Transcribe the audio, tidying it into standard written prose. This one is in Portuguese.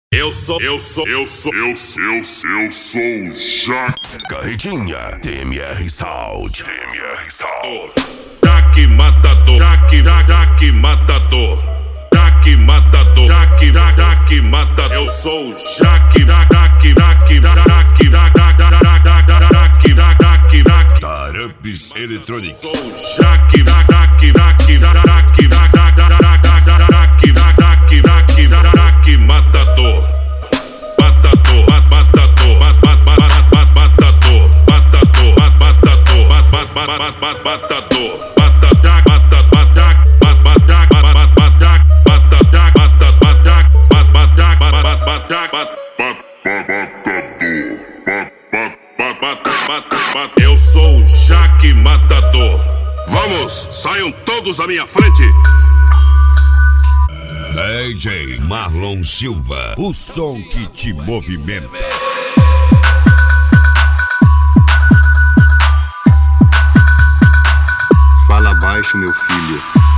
Eu sou o Jaque. Carretinha, TMR Sound. Jaque matador, Jaque matador, Jaque matador, Jaque matador. Eu sou o Jaque, Jaque Taramps Electronics. Sou o Jaque, Jaque matador. Eu sou o Jaque matador. Vamos, saiam todos da minha frente. DJ Marlon Silva, o som que te movimenta. Fala baixo, meu filho.